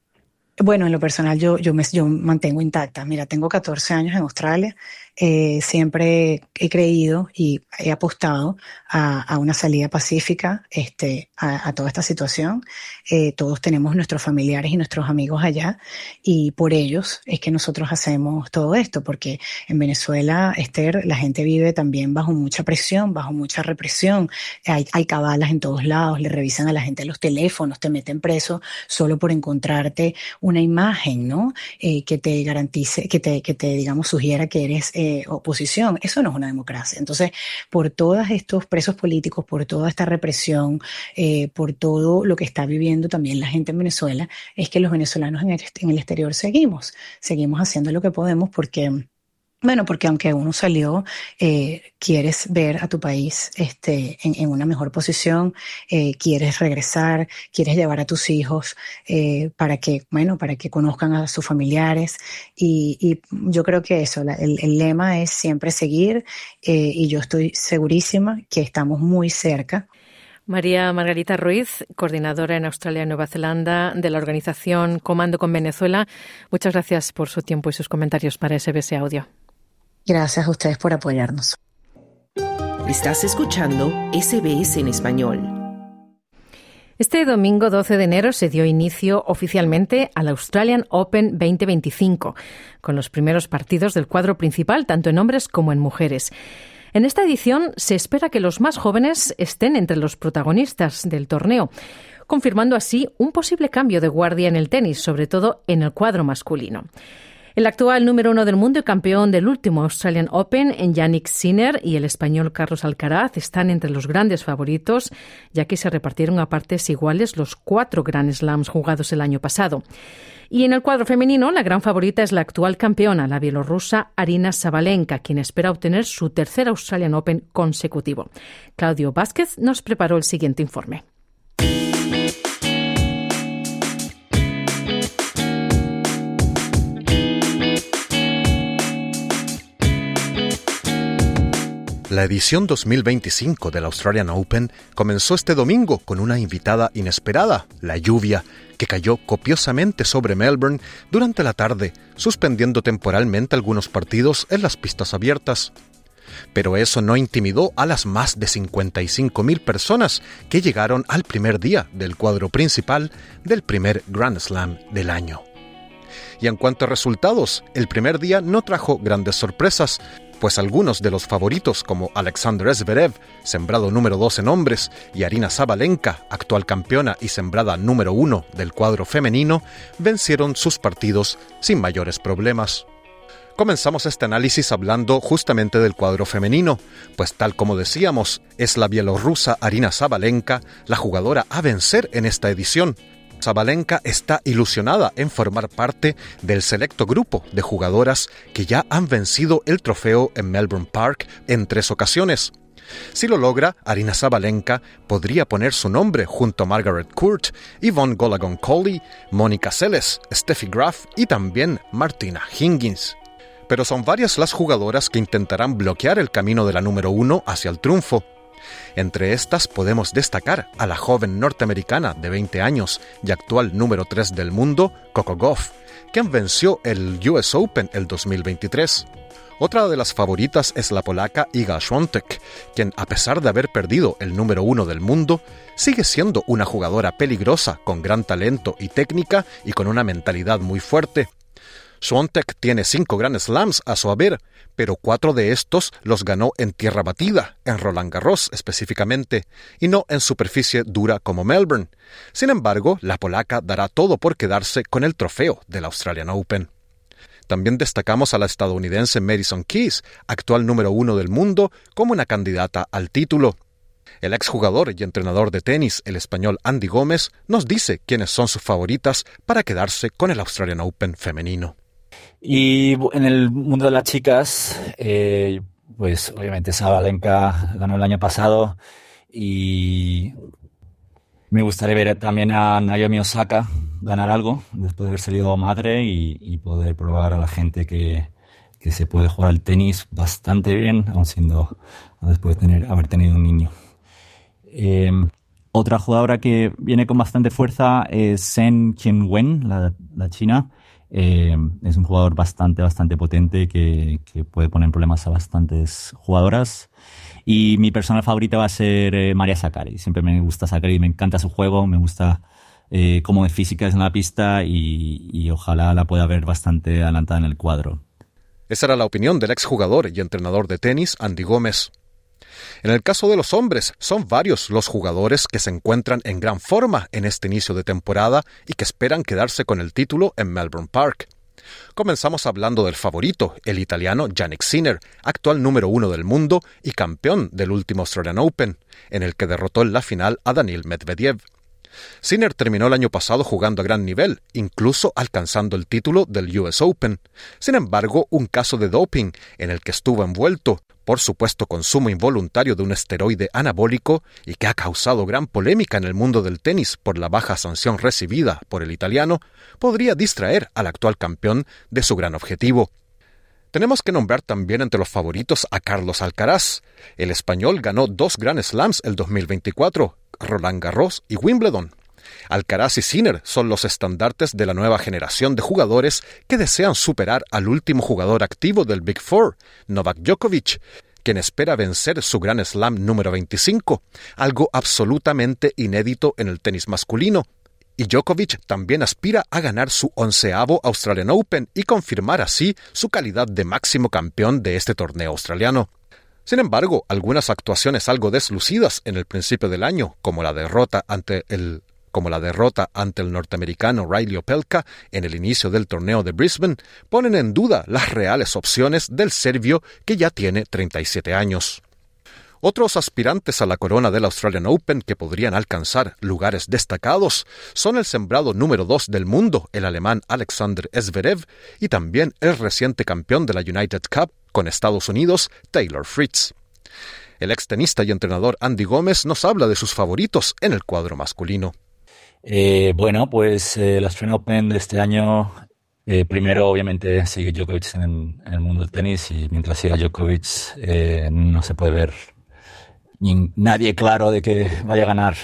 Bueno, en lo personal yo, yo me yo mantengo intacta. Mira, tengo catorce años en Australia. Eh, siempre he creído y he apostado a, a una salida pacífica este, a, a toda esta situación. Eh, todos tenemos nuestros familiares y nuestros amigos allá y por ellos es que nosotros hacemos todo esto, porque en Venezuela, Esther, la gente vive también bajo mucha presión, bajo mucha represión. Hay, hay cabalas en todos lados, le revisan a la gente los teléfonos, te meten preso solo por encontrarte una imagen, ¿no? Eh, que te garantice, que te, que te, digamos, sugiera que eres eh, oposición. Eso no es una democracia. Entonces, por todos estos presos políticos, por toda esta represión, eh, por todo lo que está viviendo también la gente en Venezuela, es que los venezolanos en el, en el exterior seguimos, seguimos haciendo lo que podemos porque... Bueno, porque aunque uno salió, eh, quieres ver a tu país este, en, en una mejor posición, eh, quieres regresar, quieres llevar a tus hijos eh, para que, bueno, para que conozcan a sus familiares y, y yo creo que eso, la, el, el lema es siempre seguir eh, y yo estoy segurísima que estamos muy cerca. María Margarita Ruiz, coordinadora en Australia y Nueva Zelanda de la organización Comando con Venezuela. Muchas gracias por su tiempo y sus comentarios para S B S Audio. Gracias a ustedes por apoyarnos. Estás escuchando S B S en español. Este domingo doce de enero se dio inicio oficialmente al Australian Open veinte veinticinco, con los primeros partidos del cuadro principal, tanto en hombres como en mujeres. En esta edición se espera que los más jóvenes estén entre los protagonistas del torneo. confirmando así un posible cambio de guardia en el tenis, sobre todo en el cuadro masculino. El actual número uno del mundo y campeón del último Australian Open, Jannik Sinner, y el español Carlos Alcaraz están entre los grandes favoritos, ya que se repartieron a partes iguales los cuatro Grand Slams jugados el año pasado. Y en el cuadro femenino, la gran favorita es la actual campeona, la bielorrusa Aryna Sabalenka, quien espera obtener su tercer Australian Open consecutivo. Claudio Vázquez nos preparó el siguiente informe. La edición dos mil veinticinco del Australian Open comenzó este domingo con una invitada inesperada, la lluvia, que cayó copiosamente sobre Melbourne durante la tarde, suspendiendo temporalmente algunos partidos en las pistas abiertas. Pero eso no intimidó a las más de cincuenta y cinco mil personas que llegaron al primer día del cuadro principal del primer Grand Slam del año. Y en cuanto a resultados, el primer día no trajo grandes sorpresas, pues algunos de los favoritos como Alexander Zverev, sembrado número dos en hombres, y Aryna Sabalenka, actual campeona y sembrada número uno del cuadro femenino, vencieron sus partidos sin mayores problemas. Comenzamos este análisis hablando justamente del cuadro femenino, pues tal como decíamos, es la bielorrusa Aryna Sabalenka la jugadora a vencer en esta edición. Sabalenka está ilusionada en formar parte del selecto grupo de jugadoras que ya han vencido el trofeo en Melbourne Park en tres ocasiones. Si lo logra, Aryna Sabalenka podría poner su nombre junto a Margaret Court, Yvonne Goolagong-Cawley, Mónica Seles, Steffi Graf y también Martina Hingis. Pero son varias las jugadoras que intentarán bloquear el camino de la número uno hacia el triunfo. Entre estas podemos destacar a la joven norteamericana de veinte años y actual número tres del mundo, Coco Gauff, quien venció el U S Open el dos mil veintitrés. Otra de las favoritas es la polaca Iga Świątek, quien a pesar de haber perdido el número uno del mundo, sigue siendo una jugadora peligrosa con gran talento y técnica y con una mentalidad muy fuerte. Świątek tiene cinco Grand Slams a su haber, pero cuatro de estos los ganó en tierra batida, en Roland Garros específicamente, y no en superficie dura como Melbourne. Sin embargo, la polaca dará todo por quedarse con el trofeo del Australian Open. También destacamos a la estadounidense Madison Keys, actual número uno del mundo, como una candidata al título. El exjugador y entrenador de tenis, el español Andy Gómez, nos dice quiénes son sus favoritas para quedarse con el Australian Open femenino. Y en el mundo de las chicas, eh, pues obviamente Sabalenka ganó el año pasado y me gustaría ver también a Naomi Osaka ganar algo después de haber salido madre y, y poder probar a la gente que, que se puede jugar al tenis bastante bien, aun siendo después de tener, haber tenido un niño. Eh, otra jugadora que viene con bastante fuerza es Zheng Qianwen, la, la china. Eh, es un jugador bastante, bastante potente que, que puede poner en problemas a bastantes jugadoras. Y mi persona favorita va a ser eh, Maria Sakkari. Siempre me gusta Sakkari, me encanta su juego, me gusta eh, cómo de física es en la pista y, y ojalá la pueda ver bastante adelantada en el cuadro. Esa era la opinión del exjugador y entrenador de tenis Andy Gómez. En el caso de los hombres, son varios los jugadores que se encuentran en gran forma en este inicio de temporada y que esperan quedarse con el título en Melbourne Park. Comenzamos hablando del favorito, el italiano Jannik Sinner, actual número uno del mundo y campeón del último Australian Open, en el que derrotó en la final a Daniil Medvedev. Sinner terminó el año pasado jugando a gran nivel, incluso alcanzando el título del U S Open. Sin embargo, un caso de doping en el que estuvo envuelto, por supuesto consumo involuntario de un esteroide anabólico y que ha causado gran polémica en el mundo del tenis por la baja sanción recibida por el italiano, podría distraer al actual campeón de su gran objetivo. Tenemos que nombrar también entre los favoritos a Carlos Alcaraz. El español ganó dos Grand Slams el dos mil veinticuatro, Roland Garros y Wimbledon. Alcaraz y Sinner son los estandartes de la nueva generación de jugadores que desean superar al último jugador activo del Big Four, Novak Djokovic, quien espera vencer su Grand Slam número veinticinco, algo absolutamente inédito en el tenis masculino. Y Djokovic también aspira a ganar su onceavo Australian Open y confirmar así su calidad de máximo campeón de este torneo australiano. Sin embargo, algunas actuaciones algo deslucidas en el principio del año, como la derrota ante el como la derrota ante el norteamericano Riley Opelka en el inicio del torneo de Brisbane, ponen en duda las reales opciones del serbio que ya tiene treinta y siete años. Otros aspirantes a la corona del Australian Open que podrían alcanzar lugares destacados son el sembrado número dos del mundo, el alemán Alexander Zverev, y también el reciente campeón de la United Cup con Estados Unidos, Taylor Fritz. El extenista y entrenador Andy Gómez nos habla de sus favoritos en el cuadro masculino. Eh, bueno, pues eh, el Australian Open de este año, eh, primero obviamente sigue Djokovic en, en el mundo del tenis, y mientras siga Djokovic eh, no se puede ver ni nadie claro de que vaya a ganar.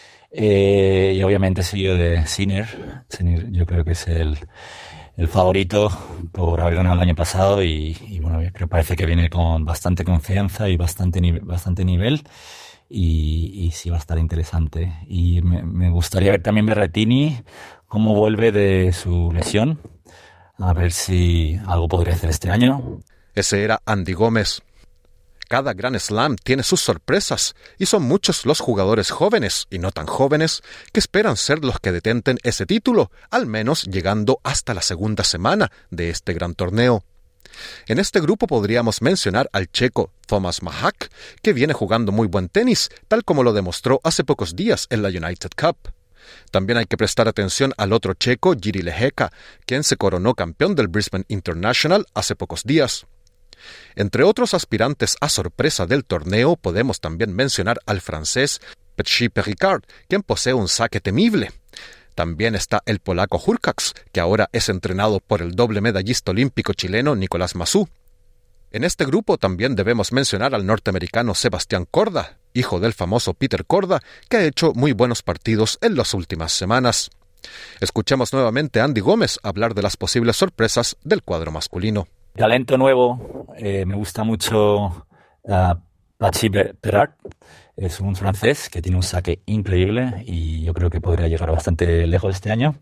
Eh, y obviamente seguido de Sinner. Sinner yo creo que es el, el favorito por haber ganado el año pasado, y, y bueno, creo que parece que viene con bastante confianza y bastante, ni, bastante nivel. Y, y sí va a estar interesante. Y me, me gustaría ver también Berrettini cómo vuelve de su lesión, a ver si algo podría hacer este año. Ese era Andy Gómez. Cada Grand Slam tiene sus sorpresas, y son muchos los jugadores jóvenes y no tan jóvenes que esperan ser los que detenten ese título, al menos llegando hasta la segunda semana de este gran torneo. En este grupo podríamos mencionar al checo Thomas Mahak, que viene jugando muy buen tenis, tal como lo demostró hace pocos días en la United Cup. También hay que prestar atención al otro checo, Jiří Lehecka, quien se coronó campeón del Brisbane International hace pocos días. Entre otros aspirantes a sorpresa del torneo, podemos también mencionar al francés Petr Péricard, quien posee un saque temible. También está el polaco Hurkacz, que ahora es entrenado por el doble medallista olímpico chileno Nicolás Massú. En este grupo también debemos mencionar al norteamericano Sebastián Korda, hijo del famoso Peter Korda, que ha hecho muy buenos partidos en las últimas semanas. Escuchemos nuevamente a Andy Gómez hablar de las posibles sorpresas del cuadro masculino. Talento nuevo, eh, me gusta mucho uh, Petr Péricard. Es un francés que tiene un saque increíble y yo creo que podría llegar bastante lejos este año.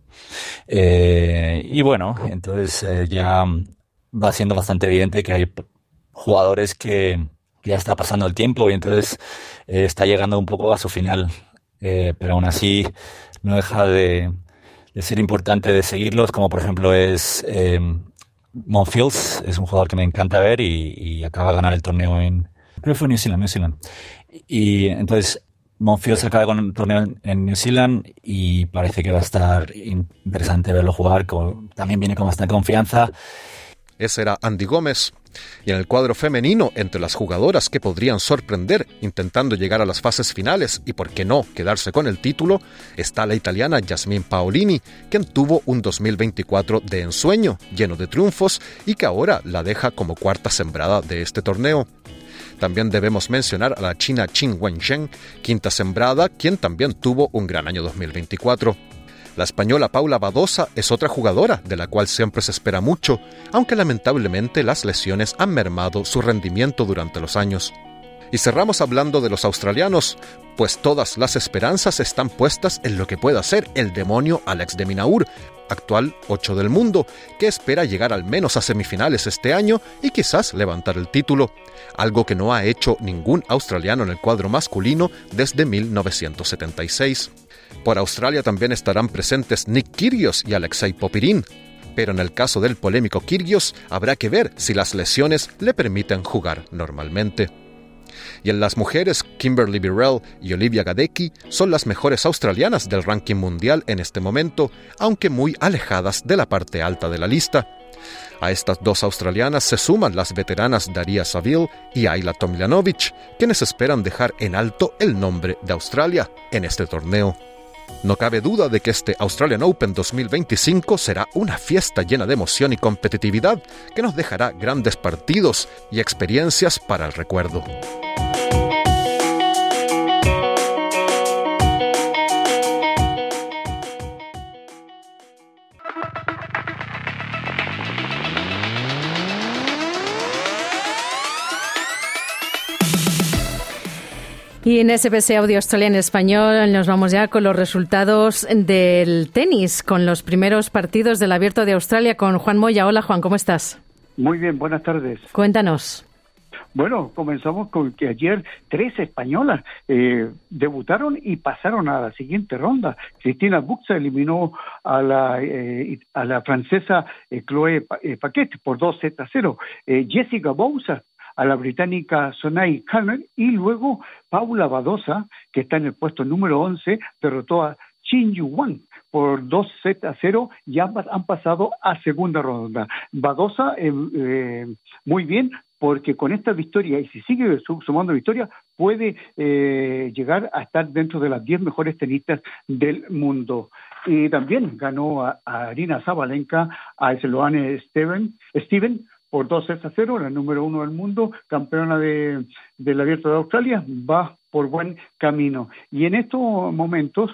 Eh, y bueno, entonces eh, ya va siendo bastante evidente que hay jugadores que, que ya está pasando el tiempo y entonces eh, está llegando un poco a su final. Eh, pero aún así no deja de, de ser importante de seguirlos, como por ejemplo es eh, Monfils. Es un jugador que me encanta ver y, y acaba de ganar el torneo en... Creo que fue New Zealand, New Zealand. Y entonces Monfils acaba con un torneo en New Zealand y parece que va a estar interesante verlo jugar. Con, también viene con bastante confianza. Ese era Andy Gómez. Y en el cuadro femenino, entre las jugadoras que podrían sorprender intentando llegar a las fases finales y, por qué no, quedarse con el título, está la italiana Jasmine Paolini, quien tuvo un dos mil veinticuatro de ensueño, lleno de triunfos, y que ahora la deja como cuarta sembrada de este torneo. También debemos mencionar a la china Qin Wensheng, quinta sembrada, quien también tuvo un gran año dos mil veinticuatro. La española Paula Badosa es otra jugadora de la cual siempre se espera mucho, aunque lamentablemente las lesiones han mermado su rendimiento durante los años. Y cerramos hablando de los australianos, pues todas las esperanzas están puestas en lo que pueda ser el demonio Alex de Minaur, actual ocho del mundo, que espera llegar al menos a semifinales este año y quizás levantar el título, algo que no ha hecho ningún australiano en el cuadro masculino desde mil novecientos setenta y seis. Por Australia también estarán presentes Nick Kyrgios y Alexei Popyrin, pero en el caso del polémico Kyrgios habrá que ver si las lesiones le permiten jugar normalmente. Y en las mujeres, Kimberly Birrell y Olivia Gadecki son las mejores australianas del ranking mundial en este momento, aunque muy alejadas de la parte alta de la lista. A estas dos australianas se suman las veteranas Daria Saville y Ayla Tomljanovic, quienes esperan dejar en alto el nombre de Australia en este torneo. No cabe duda de que este Australian Open dos mil veinticinco será una fiesta llena de emoción y competitividad que nos dejará grandes partidos y experiencias para el recuerdo. Y en S B S Audio Australia en español nos vamos ya con los resultados del tenis, con los primeros partidos del Abierto de Australia con Juan Moya. Hola Juan, ¿cómo estás? Muy bien, buenas tardes. Cuéntanos. Bueno, comenzamos con que ayer tres españolas eh, debutaron y pasaron a la siguiente ronda. Cristina Buxa eliminó a la eh, a la francesa eh, Chloé Paquet por dos sets a cero. Eh, Jessica Bouza a la británica Sonai Calner, y luego Paula Badosa, que está en el puesto número once, derrotó a Qin Yu Wang por dos sets a cero y ambas han pasado a segunda ronda. Badosa eh, eh, muy bien, porque con esta victoria, y si sigue sumando victorias, puede eh, llegar a estar dentro de las diez mejores tenistas del mundo. Y también ganó a, a Arina Sabalenka, a Sloane Steven, Steven por dos sets a cero, la número uno del mundo, campeona de, del Abierto de Australia, va por buen camino. Y en estos momentos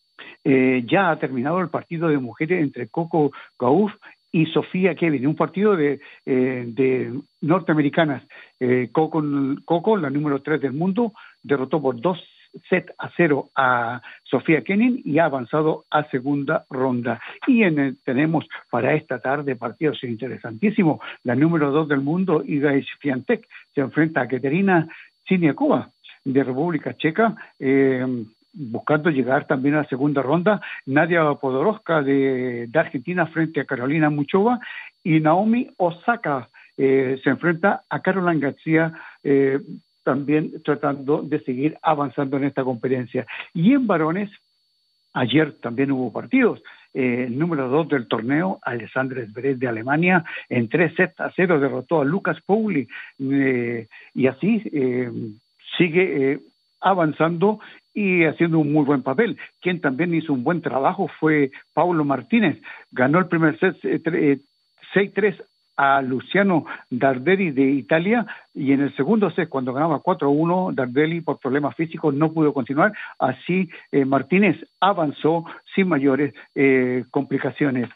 eh, ya ha terminado el partido de mujeres entre Coco Gauff y Sofía Kenin, un partido de, eh, de norteamericanas. Eh, Coco, Coco, la número tres del mundo, derrotó por dos sets a cero a Sofía Kenin y ha avanzado a segunda ronda. Y en el, tenemos para esta tarde partidos interesantísimos. La número dos del mundo, Iga Swiatek, se enfrenta a Katerina Siniakova de República Checa, eh, buscando llegar también a la segunda ronda. Nadia Podoroska de, de Argentina frente a Carolina Muchova, y Naomi Osaka eh, se enfrenta a Caroline García, eh, también tratando de seguir avanzando en esta competencia. Y en varones, ayer también hubo partidos. Eh, el número dos del torneo, Alexander Zverev de Alemania, en tres sets a cero derrotó a Lucas Pauli, eh, y así eh, sigue eh, avanzando y haciendo un muy buen papel. Quien también hizo un buen trabajo fue Paulo Martínez. Ganó el primer set eh, seis tres a Luciano Darderi de Italia, y en el segundo set, cuando ganaba cuatro uno, Darderi por problemas físicos no pudo continuar. Así eh, Martínez avanzó sin mayores eh, complicaciones.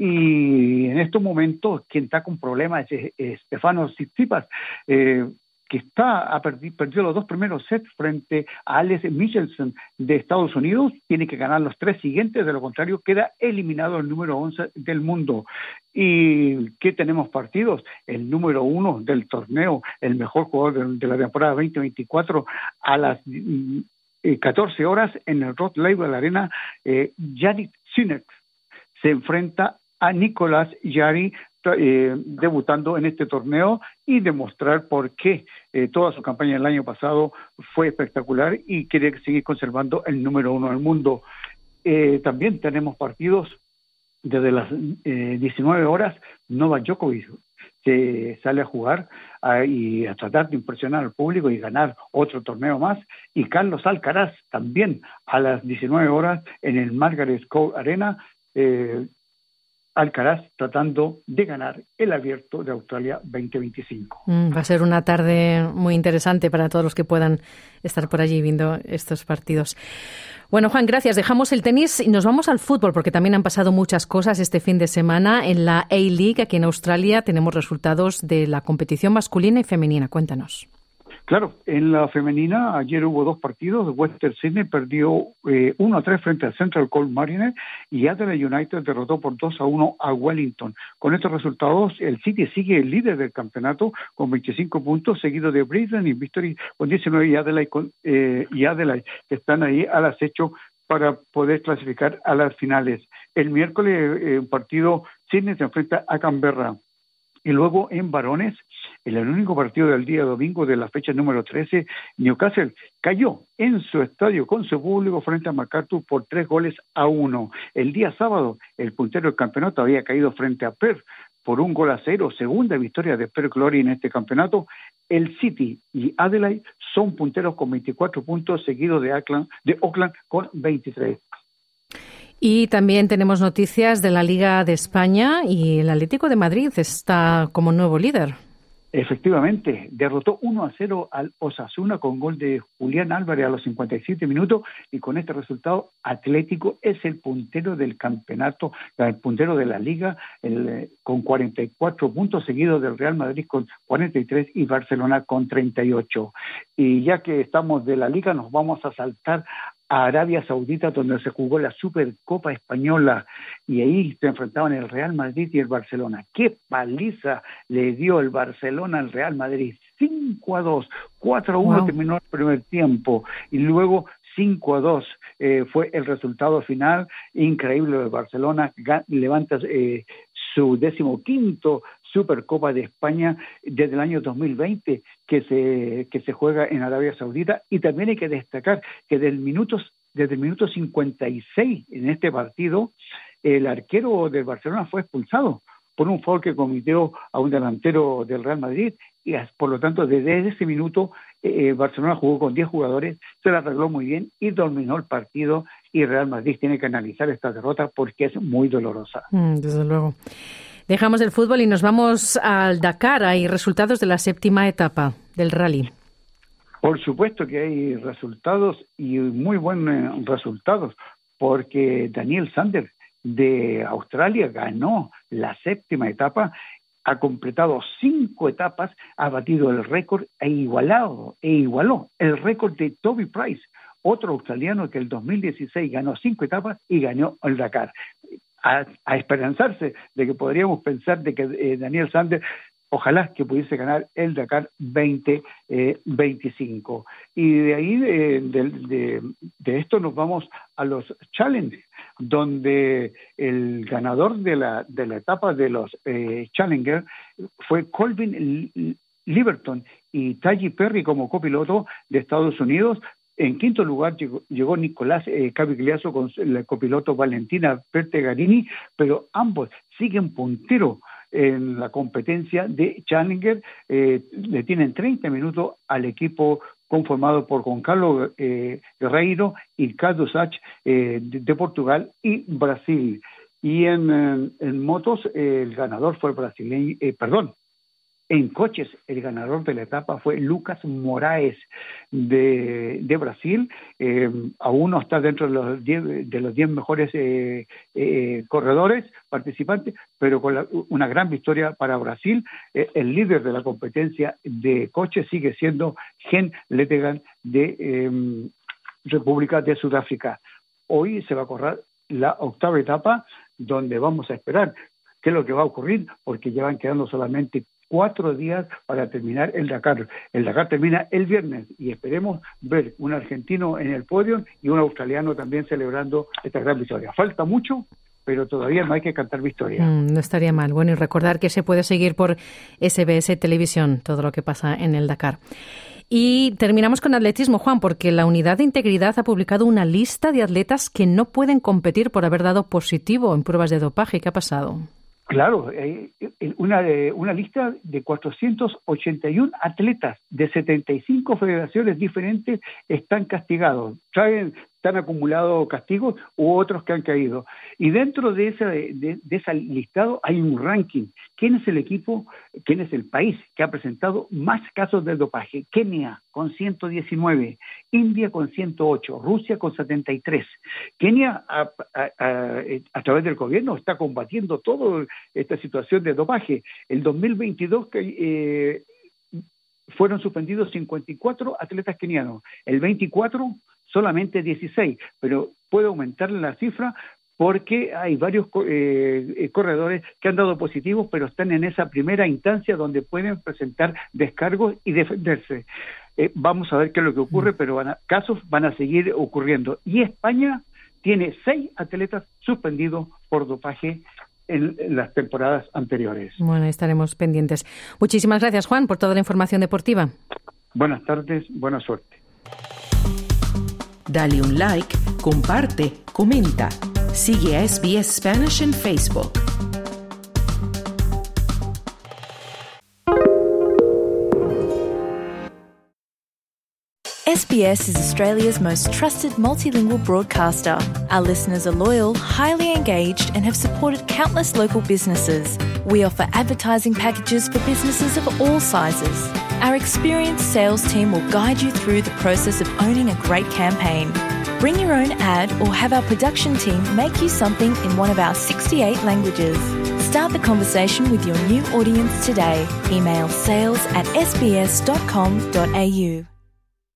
Y en estos momentos quien está con problemas es, es Stefanos Tsitsipas, eh, que está ha perdido, perdió los dos primeros sets frente a Alex Michelsen de Estados Unidos. Tiene que ganar los tres siguientes, de lo contrario queda eliminado el número once del mundo. ¿Y qué tenemos partidos? El número uno del torneo, el mejor jugador de, de la temporada veinte veinticuatro, a las eh, catorce horas en el Rod Laver Arena, eh, Jannik Sinner se enfrenta a Nicolás Jarry, Eh, debutando en este torneo, y demostrar por qué eh, toda su campaña el año pasado fue espectacular y quiere seguir conservando el número uno del mundo. Eh, también tenemos partidos desde las eh, diecinueve horas. Novak Djokovic se sale a jugar a, y a tratar de impresionar al público y ganar otro torneo más, y Carlos Alcaraz también a las diecinueve horas en el Margaret Court Arena, eh, Alcaraz tratando de ganar el Abierto de Australia veinte veinticinco. Mm, va a ser una tarde muy interesante para todos los que puedan estar por allí viendo estos partidos. Bueno, Juan, gracias. Dejamos el tenis y nos vamos al fútbol, porque también han pasado muchas cosas este fin de semana. En la A-League, aquí en Australia, tenemos resultados de la competición masculina y femenina. Cuéntanos. Claro, en la femenina ayer hubo dos partidos. Western Sydney perdió eh, uno a tres frente al Central Coast Mariners, y Adelaide United derrotó por dos a uno a Wellington. Con estos resultados, el City sigue el líder del campeonato con veinticinco puntos, seguido de Brisbane y Victory con diecinueve, y Adelaide, con, eh, y Adelaide que están ahí al acecho para poder clasificar a las finales. El miércoles, eh, un partido, Sydney se enfrenta a Canberra. Y luego en varones, en el único partido del día domingo de la fecha número trece, Newcastle cayó en su estadio con su público frente a MacArthur por tres goles a uno. El día sábado, el puntero del campeonato había caído frente a Perth por un gol a cero, segunda victoria de Perth Glory en este campeonato. El City y Adelaide son punteros con veinticuatro puntos, seguidos de Auckland, de Auckland con veintitrés. Y también tenemos noticias de la Liga de España, y el Atlético de Madrid está como nuevo líder. Efectivamente, derrotó uno a cero al Osasuna con gol de Julián Álvarez a los cincuenta y siete minutos, y con este resultado Atlético es el puntero del campeonato, el puntero de la Liga, el, con cuarenta y cuatro puntos, seguido del Real Madrid con cuarenta y tres y Barcelona con treinta y ocho. Y ya que estamos de la Liga, nos vamos a saltar a Arabia Saudita, donde se jugó la Supercopa Española, y ahí se enfrentaban el Real Madrid y el Barcelona. ¡Qué paliza le dio el Barcelona al Real Madrid! cinco a dos, cuatro a uno wow. Terminó el primer tiempo y luego cinco a dos eh, fue el resultado final. Increíble de Barcelona, levanta eh, su decimoquinto Supercopa de España desde el año dos mil veinte que se que se juega en Arabia Saudita. Y también hay que destacar que desde el minuto, desde el minuto cincuenta y seis en este partido el arquero del Barcelona fue expulsado por un foul que cometió a un delantero del Real Madrid y por lo tanto desde ese minuto eh, Barcelona jugó con diez jugadores, se la arregló muy bien y dominó el partido, y Real Madrid tiene que analizar esta derrota porque es muy dolorosa. Mm, desde luego. Dejamos el fútbol y nos vamos al Dakar. Hay resultados de la séptima etapa del rally. Por supuesto que hay resultados y muy buenos resultados, porque Daniel Sander de Australia ganó la séptima etapa, ha completado cinco etapas, ha batido el récord e igualado e igualó el récord de Toby Price, otro australiano que el dos mil dieciséis ganó cinco etapas y ganó el Dakar. A, a esperanzarse de que podríamos pensar de que eh, Daniel Sander ojalá que pudiese ganar el Dakar veinte veinticinco. Y de ahí, de, de, de, de esto nos vamos a los Challenge, donde el ganador de la, de la etapa de los eh, Challenger fue Colvin Liberton y Taji Perry como copiloto de Estados Unidos. En quinto lugar llegó, llegó Nicolás eh, Cavigliaso con el copiloto Valentina Pertegarini, pero ambos siguen puntero en la competencia de Challenger. Eh, le tienen treinta minutos al equipo conformado por Juan Carlos eh, Guerreiro y Carlos Sach eh, de, de Portugal y Brasil. Y en, en, en motos eh, el ganador fue el brasileño, eh, perdón, en coches el ganador de la etapa fue Lucas Moraes de, de Brasil. Eh, aún no está dentro de los diez, de los diez mejores eh, eh, corredores participantes, pero con la, una gran victoria para Brasil. Eh, el líder de la competencia de coches sigue siendo Gen Letegan de eh, República de Sudáfrica. Hoy se va a correr la octava etapa, donde vamos a esperar qué es lo que va a ocurrir, porque ya van quedando solamente cuatro días para terminar el Dakar. El Dakar termina el viernes y esperemos ver un argentino en el podio y un australiano también celebrando esta gran victoria. Falta mucho, pero todavía no hay que cantar victoria. Mm, no estaría mal. Bueno, y recordar que se puede seguir por S B S Televisión todo lo que pasa en el Dakar. Y terminamos con atletismo, Juan, porque la Unidad de Integridad ha publicado una lista de atletas que no pueden competir por haber dado positivo en pruebas de dopaje. ¿Qué ha pasado? Claro, eh, una, eh, una lista de cuatrocientos ochenta y uno atletas de setenta y cinco federaciones diferentes están castigados. Traen, están acumulados castigos u otros que han caído. Y dentro de ese, de, de ese listado hay un ranking. ¿Quién es el equipo, quién es el país que ha presentado más casos de dopaje? Kenia con ciento diecinueve, India con ciento ocho, Rusia con setenta y tres. Kenia a, a, a, a través del gobierno está combatiendo toda esta situación de dopaje. El dos mil veintidós que eh, fueron suspendidos cincuenta y cuatro atletas kenianos, el veinticuatro solamente dieciséis, pero puede aumentar la cifra porque hay varios eh, corredores que han dado positivos, pero están en esa primera instancia donde pueden presentar descargos y defenderse. Eh, vamos a ver qué es lo que ocurre, pero van a, casos van a seguir ocurriendo. Y España tiene seis atletas suspendidos por dopaje en, en las temporadas anteriores. Bueno, estaremos pendientes. Muchísimas gracias, Juan, por toda la información deportiva. Buenas tardes, buena suerte. Dale un like, comparte, comenta. Sigue a S B S Spanish en Facebook. S B S is Australia's most trusted multilingual broadcaster. Our listeners are loyal, highly engaged, and have supported countless local businesses. We offer advertising packages for businesses of all sizes. Our experienced sales team will guide you through the process of owning a great campaign. Bring your own ad or have our production team make you something in one of our sixty-eight languages. Start the conversation with your new audience today. Email sales at s b s dot com dot a u.